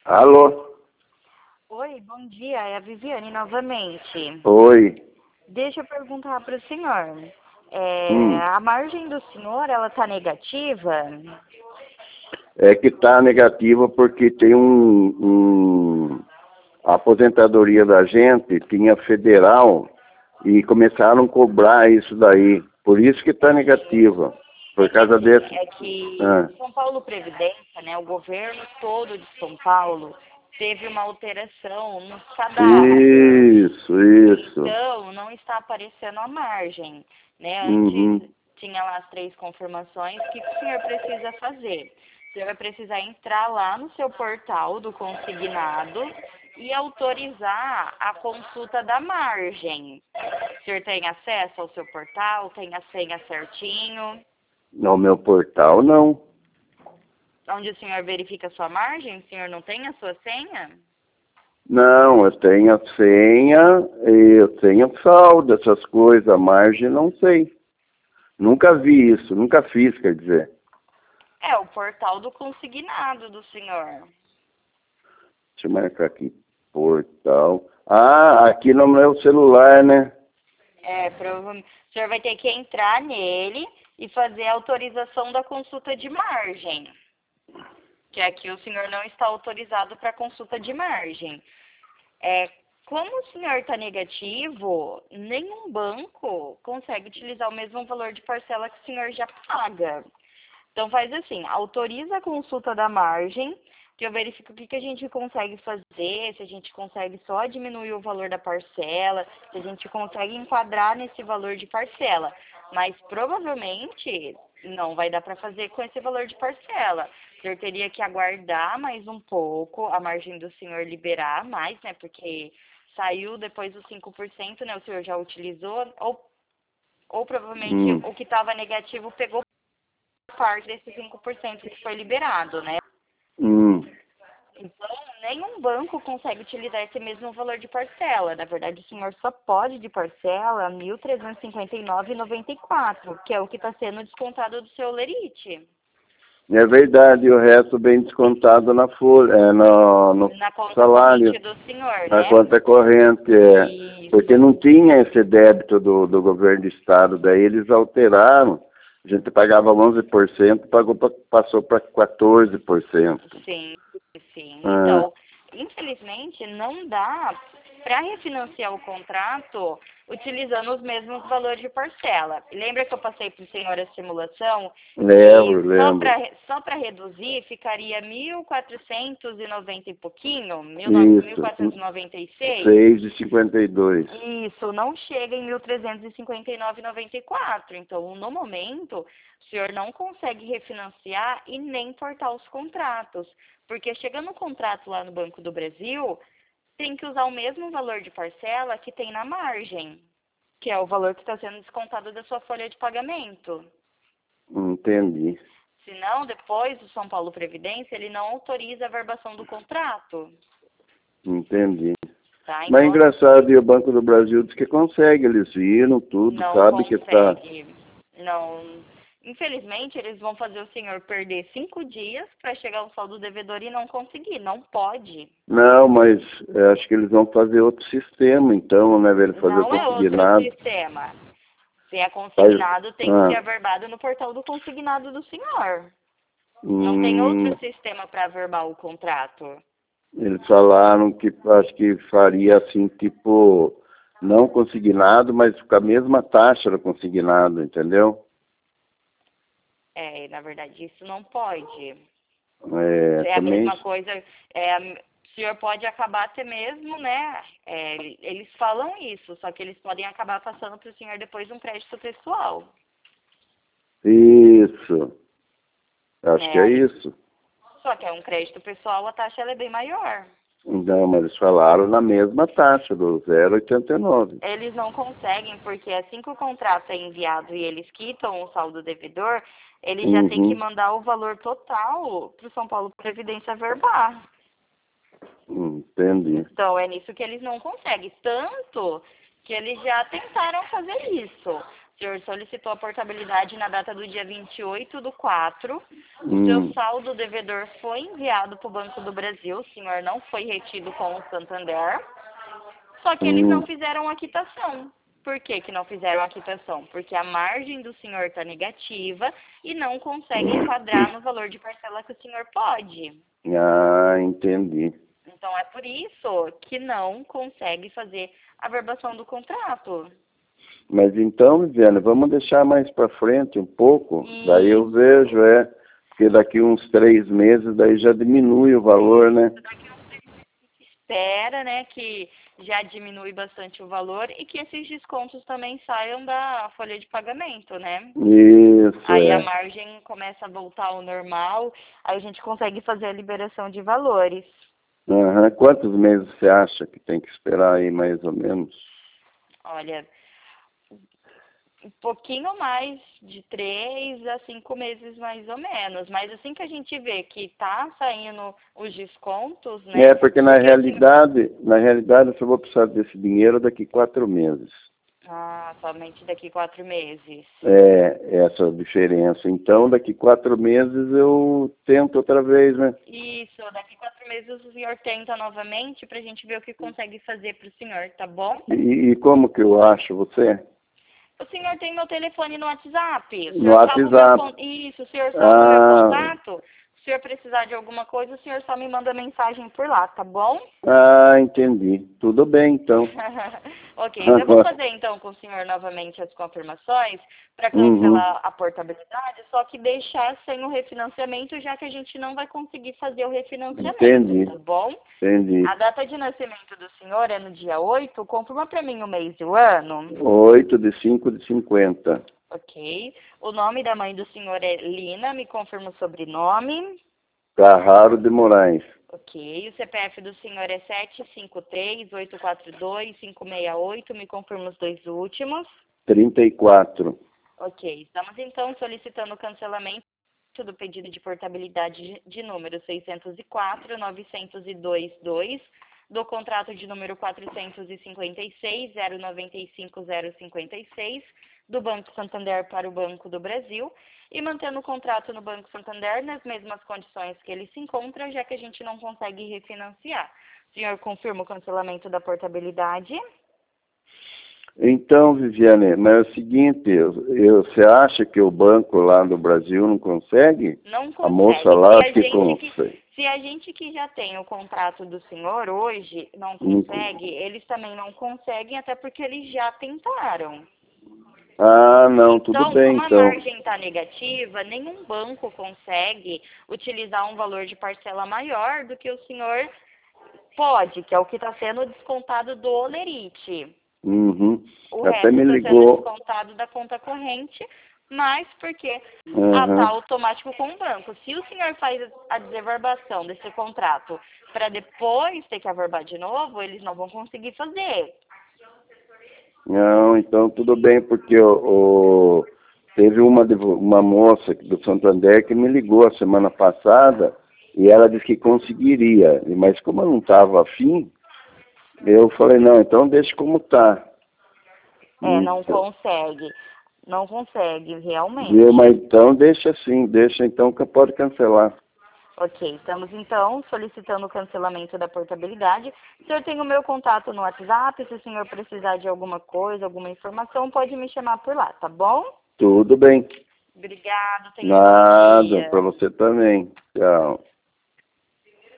Alô? Oi, bom dia. É a Viviane novamente. Oi. Deixa eu perguntar para o senhor. Hum. A margem do senhor, ela está negativa? É que tá negativa porque tem a aposentadoria da gente tinha federal e começaram a cobrar isso daí. Por isso que tá negativa. Por causa desse. É que Ah. o São Paulo Previdência, né, o governo todo de São Paulo teve uma alteração nos cadastros. Isso. Então, não está aparecendo a margem, né? Uhum. Antes tinha lá as 3 confirmações. O que o senhor precisa fazer? O senhor vai precisar entrar lá no seu portal do consignado e autorizar a consulta da margem. O senhor tem acesso ao seu portal? Tem a senha certinho? No meu portal, não. Onde o senhor verifica a sua margem? O senhor não tem a sua senha? Não, eu tenho a senha, eu tenho saldo, essas coisas, a margem não sei. Nunca vi isso, nunca fiz, quer dizer. É o portal do consignado do senhor. Deixa eu marcar aqui. Portal. Ah, aqui no meu celular, né? Provavelmente. O senhor vai ter que entrar nele e fazer a autorização da consulta de margem. Que aqui o senhor não está autorizado para consulta de margem. Como o senhor está negativo, nenhum banco consegue utilizar o mesmo valor de parcela que o senhor já paga. Então faz assim, autoriza a consulta da margem, que eu verifico o que a gente consegue fazer, se a gente consegue só diminuir o valor da parcela, se a gente consegue enquadrar nesse valor de parcela. Mas provavelmente não vai dar para fazer com esse valor de parcela. O senhor teria que aguardar mais um pouco, a margem do senhor liberar mais, né? Porque saiu depois dos 5%, né? O senhor já utilizou, ou provavelmente o que estava negativo pegou parte desses 5% que foi liberado, né? Então, nenhum banco consegue utilizar esse mesmo valor de parcela. Na verdade, o senhor só pode de parcela R$ 1.359,94, que é o que está sendo descontado do seu lerite. É verdade, o resto bem descontado na folha, no Na conta salário, corrente do senhor, na né? conta corrente, porque não Isso. tinha esse débito do governo do estado, daí eles alteraram, a gente pagava 11%, passou para 14%. Sim, sim. Ah, Então, infelizmente, não dá para refinanciar o contrato utilizando os mesmos valores de parcela. Lembra que eu passei para o senhor a simulação? Que lembro. só para reduzir ficaria 1.490 e pouquinho, Isso, 1.496? 6,52. Isso, não chega em 1.359,94. Então, no momento, o senhor não consegue refinanciar e nem portar os contratos. Porque chegando o contrato lá no Banco do Brasil, tem que usar o mesmo valor de parcela que tem na margem, que é o valor que está sendo descontado da sua folha de pagamento. Entendi. Senão, depois o São Paulo Previdência, ele não autoriza a verbação do contrato. Entendi. Tá? Mas é Então, engraçado, e o Banco do Brasil diz que consegue, eles viram tudo, não sabe que tá. consegue. Não. Infelizmente, eles vão fazer o senhor perder 5 dias para chegar ao saldo devedor e não conseguir. Não pode. Não, mas acho que eles vão fazer outro sistema, então, né, velho? Fazer o Não é outro consignado. sistema. Se é Faz... consignado, tem que ser Ah, averbado no portal do consignado do senhor. Não tem outro sistema para averbar o contrato. eles falaram que acho que faria assim, tipo, não consignado, mas com a mesma taxa do consignado, entendeu? Na verdade, isso não pode. É a Também. mesma coisa, o senhor pode acabar até mesmo, né? Eles falam isso, só que eles podem acabar passando para o senhor depois um crédito pessoal. Isso. Acho que é Aí, isso. só que é um crédito pessoal, a taxa ela é bem maior. Não, mas eles falaram na mesma taxa, do 0,89. Eles não conseguem, porque assim que o contrato é enviado e eles quitam o saldo devedor, eles já têm que mandar o valor total para o São Paulo Previdência averbar. Entendi. Então, é nisso que eles não conseguem. Tanto que eles já tentaram fazer isso. O senhor solicitou a portabilidade na data do dia 28/4. O seu saldo devedor foi enviado para o Banco do Brasil. O senhor não foi retido com o Santander. Só que eles não fizeram a quitação. Por que não fizeram a quitação? Porque a margem do senhor está negativa e não consegue enquadrar no valor de parcela que o senhor pode. Ah, entendi. Então é por isso que não consegue fazer a verbação do contrato. Mas então, Viviane, vamos deixar mais para frente um pouco, daí eu vejo, porque daqui uns 3 meses daí já diminui o valor, né? Daqui uns 3 meses espera, né, que já diminui bastante o valor e que esses descontos também saiam da folha de pagamento, né? Isso, Aí a margem começa a voltar ao normal, aí a gente consegue fazer a liberação de valores. Uhum. Quantos meses você acha que tem que esperar aí, mais ou menos? Olha, um pouquinho mais de 3 a 5 meses mais ou menos. Mas assim que a gente vê que tá saindo os descontos, né? Porque na realidade eu só vou precisar desse dinheiro daqui 4 meses. Ah, somente daqui 4 meses. Essa diferença. Então, daqui 4 meses eu tento outra vez, né? Isso, daqui 4 meses o senhor tenta novamente pra gente ver o que consegue fazer pro senhor, tá bom? E como que eu acho você? O senhor tem meu telefone no WhatsApp. O senhor No WhatsApp. Isso, o senhor salva o meu contato. Se o senhor precisar de alguma coisa, o senhor só me manda mensagem por lá, tá bom? Ah, entendi. Tudo bem, então. Ok, eu vou fazer então com o senhor novamente as confirmações para cancelar a portabilidade, só que deixar sem o refinanciamento, já que a gente não vai conseguir fazer o refinanciamento, Entendi. tá bom? Entendi. A data de nascimento do senhor é no dia 8, confirma para mim o mês e o ano. 8/5/50. Ok. O nome da mãe do senhor é Lina, me confirma o sobrenome. Carraro de Moraes. Ok. O CPF do senhor é 753-842-568, me confirma os 2 últimos. 34. Ok. Estamos então solicitando o cancelamento do pedido de portabilidade de número 604-902-2, do contrato de número 456-095-056, do Banco Santander para o Banco do Brasil, e mantendo o contrato no Banco Santander nas mesmas condições que ele se encontra, já que a gente não consegue refinanciar. O senhor confirma o cancelamento da portabilidade? Então, Viviane, mas é o seguinte, você acha que o banco lá no Brasil não consegue? Não consegue. A moça lá que consegue. Se a gente que já tem o contrato do senhor hoje não consegue, eles também não conseguem, até porque eles já tentaram. Ah, não, tudo Então, bem, como a então. margem está negativa, nenhum banco consegue utilizar um valor de parcela maior do que o senhor pode, que é o que está sendo descontado do Olerite. Uhum. O Até resto me está sendo ligou. descontado da conta corrente, mas porque está automático com o banco. Se o senhor faz a desaverbação desse contrato para depois ter que averbar de novo, eles não vão conseguir fazer. Não, então tudo bem, porque teve uma moça do Santander que me ligou a semana passada e ela disse que conseguiria, mas como eu não estava afim, eu falei, não, então deixa como está. Não consegue. Não consegue, realmente. Mas então deixa assim, deixa então que pode cancelar. Ok, estamos então solicitando o cancelamento da portabilidade. O senhor tem o meu contato no WhatsApp, se o senhor precisar de alguma coisa, alguma informação, pode me chamar por lá, tá bom? Tudo bem. Obrigado, tenha um bom Nada, dia. para você também. Tchau.